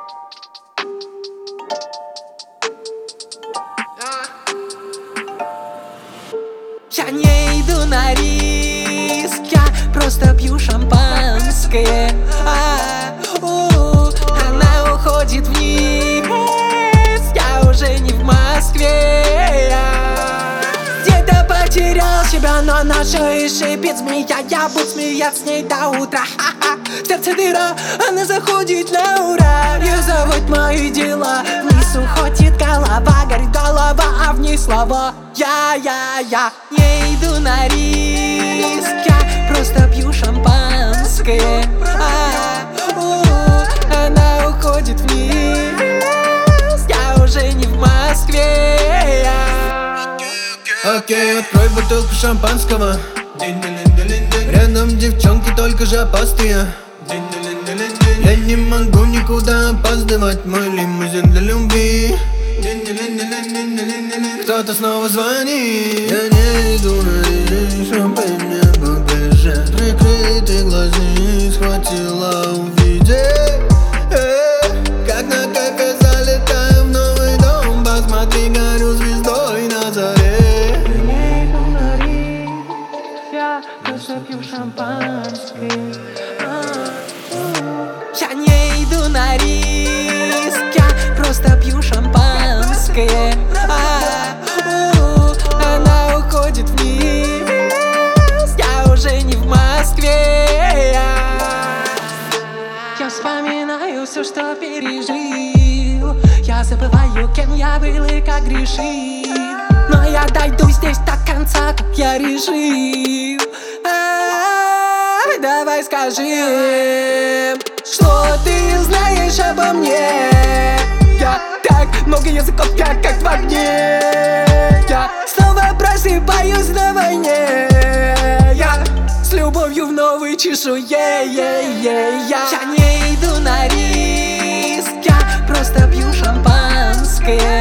Я не иду на риск, я просто пью шампанское. Она уходит вниз, я уже не в Москве. Где-то потерял себя, но на шее шипит змея. Я буду смеяться с ней до утра. В сердце дыра, она заходит на ура. Ее зовут мои дела. Вниз уходит голова, горит голова, а в ней слова. Я не иду на риск, я просто пью шампанское. Она уходит вниз, я уже не в Москве. Окей, открой бутылку шампанского. Рядом девчонки только жопастые. Я не могу никуда опаздывать, мой лимузин для любви. Кто-то снова звонит. Я не иду на риск, шампань мне покажет. Прикрытые глаза схватила увидеть. Как на кайфе залетаю в новый дом. Посмотри, горю звездой на заре. Я не иду на риск, я просто пью шампанское. Я не иду на риск, я просто пью шампанское. Она уходит вниз, я уже не в Москве. Я вспоминаю все, что пережил. Я забываю, кем я был и как грешил. Но я дойду здесь до конца, как я решил. Давай скажи им, что ты знаешь обо мне. Я так много языков, я как в огне. Я снова просыпаюсь на войне. Я с любовью в новой чешуе. Я не иду на риск, я просто пью шампанское.